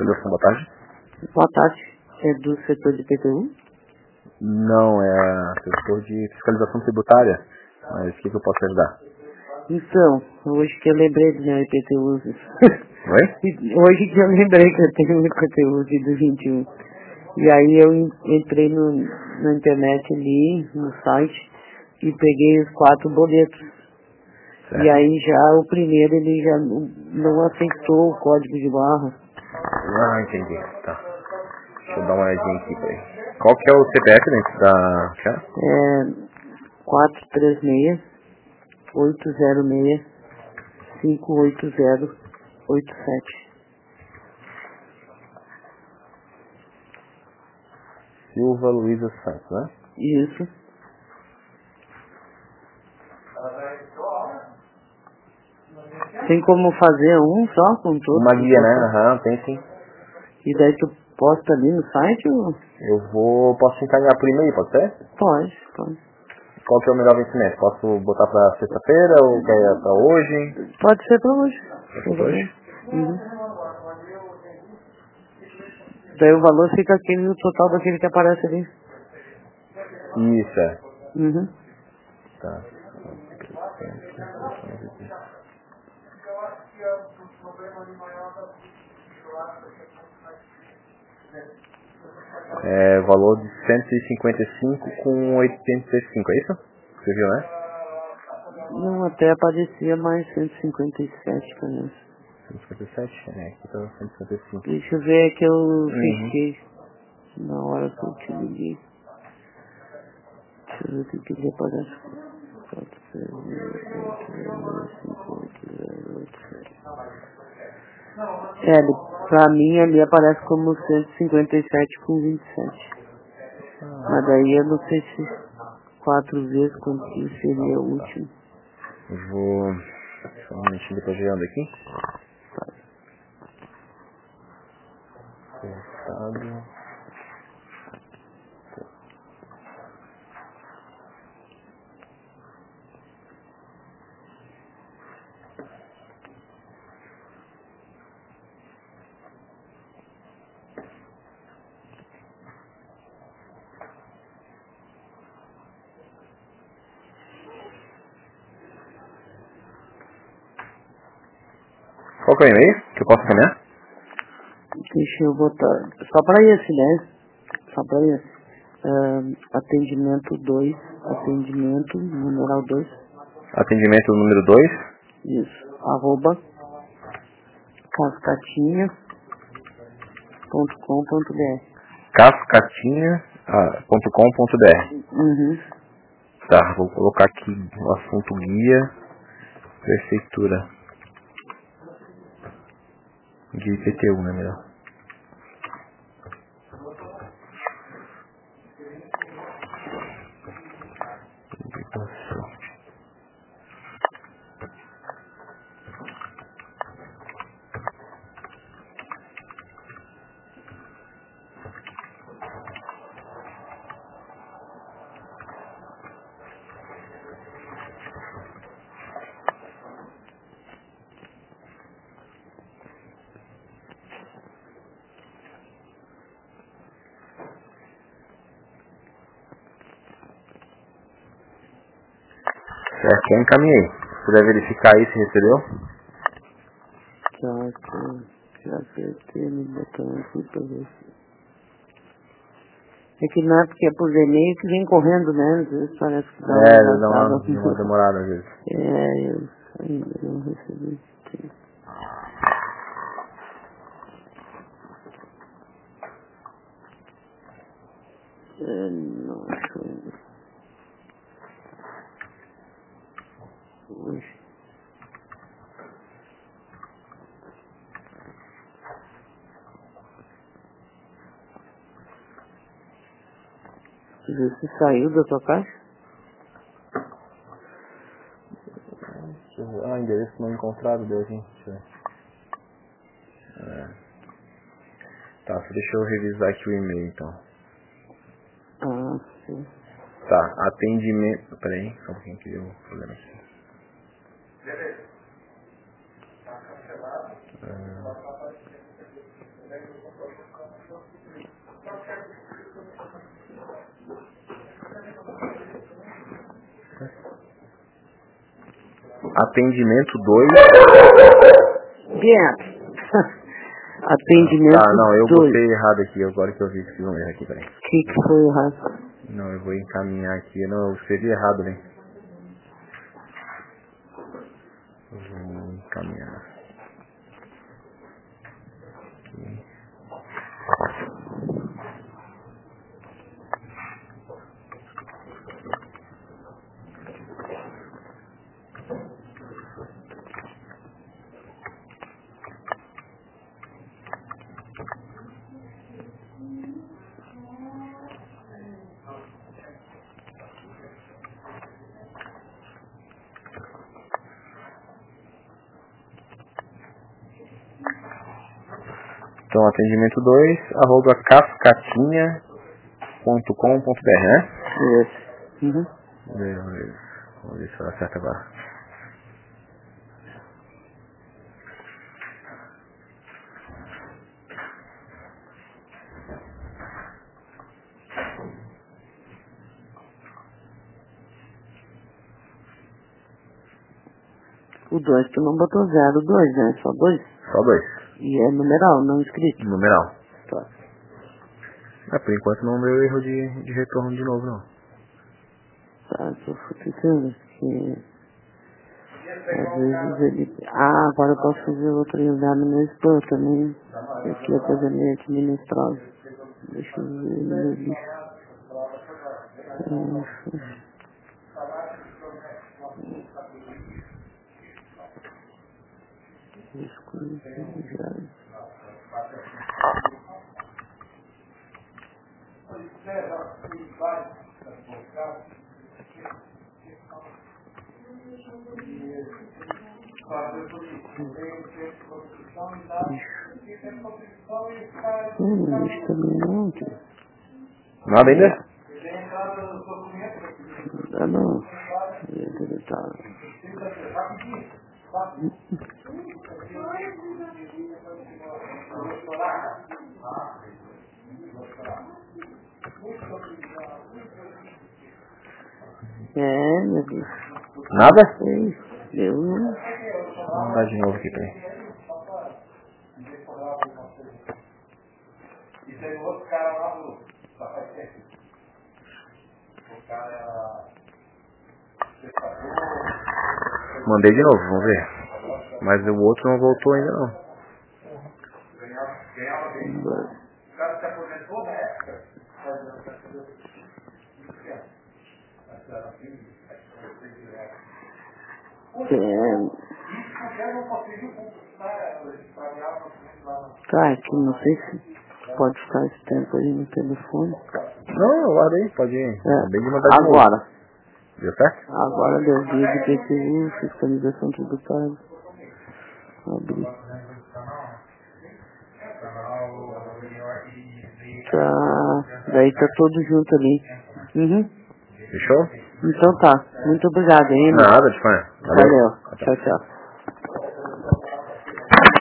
Seleção, boa tarde. Boa tarde. É do setor de PTU? Não, é setor de fiscalização tributária. Mas o que eu posso ajudar? Então, hoje que eu lembrei do meu IPTU. Oi? Hoje que eu lembrei que eu tenho um IPTU do 21. E aí eu entrei na internet ali, no site, e peguei os 4 boletos. Certo. E aí já o primeiro ele já não aceitou o código de barra. Ah, entendi. Tá. Deixa eu dar uma olhadinha aqui, peraí. Qual que é o CPF dentro da... É 436-806-58087. Silva Luiza Santos, né? Isso. Tem como fazer um só com todos? Uma guia, né? Aham, tem sim. E daí tu posta ali no site ou... Posso encaminhar por e-mail, pode ser? Pode. Qual que é o melhor vencimento? Posso botar pra sexta-feira ou quer pra hoje? Pode ser pra hoje. Pra hoje? Uhum. Daí o valor fica aquele no total daquele que aparece ali. Isso, é. Uhum. Tá. É valor de 155 com 85, é isso? Você viu, né? Não, até aparecia mais 157 pra mim. 157? É, aqui tá 155. Deixa eu ver que eu Uhum. fiquei na hora que eu te liguei. Deixa eu ver o que eu queria pagar. 438058087. Pra mim ali aparece como 157 com 27. Mas daí eu não sei se 4 vezes quanto que seria o último. Eu vou... Só um minutinho depois girando aqui. Cortado. Qual que é o e-mail que eu posso caminhar? Deixa eu botar. Só pra esse, né? Só pra esse. Atendimento 2. Atendimento numeral 2. Atendimento número 2. Isso. @ cascatinha.com.br. cascatinha.com.br. Uhum. Tá, vou colocar aqui o assunto guia, prefeitura de IPTU, né, melhor. Certo, eu encaminhei. Se puder verificar aí se recebeu. Já acertei no botão aqui pra ver. É que não é porque é por e-mail que vem correndo, né? Às vezes parece que dá uma Dá enrascada. uma demorada às vezes. Eu ainda não recebi. Não acho ainda. Hoje. Você saiu da tua caixa? Endereço não encontrado, deu aqui. Tá, só deixa eu revisar aqui o e-mail então. Ah, sim. Tá, atendimento. Peraí, só um pouquinho que eu vou fazer aqui. Atendimento 2. Bien. Atendimento 2. Ah, não, eu botei errado aqui, agora que eu vi que fiz um erro aqui, peraí. O que foi errado? Não, eu vou encaminhar aqui, não, eu escrevi errado, né? Eu vou encaminhar. Aqui. Então, atendimento 2, @cascatinha.com.br, né? Isso. Uhum. Beleza. Vamos ver se ela acerta agora. O 2 tu não botou 02, né? Só 2? Só 2. E é numeral, não escrito. Numeral. Tá. Por enquanto não deu erro de retorno de novo, não. Tá, tô ficando que às vezes ele... Ah, agora eu posso fazer outra olhada no meu spam também. Aqui é coisa meio administrável. Deixa eu ver no meu lixo. Não lixo também não, tio. Nada ainda? Ah, não. Ele tá... Meu Deus. Nada? Eu não... Vamos dar de novo aqui, peraí. Mandei de novo, vamos ver. Mas o outro não voltou ainda não. Tá, que não sei se pode ficar esse tempo aí no telefone. Não, guarda aí, pode ir. Acabei de mandar de novo. Agora. Deu certo? Agora deu dia de PTU, fiscalização tributária. Abrir. Tá. Daí tá todo junto ali. Uhum. Fechou? Então tá. Muito obrigado, hein? Nada, Espanha. Valeu. Tchau, tchau.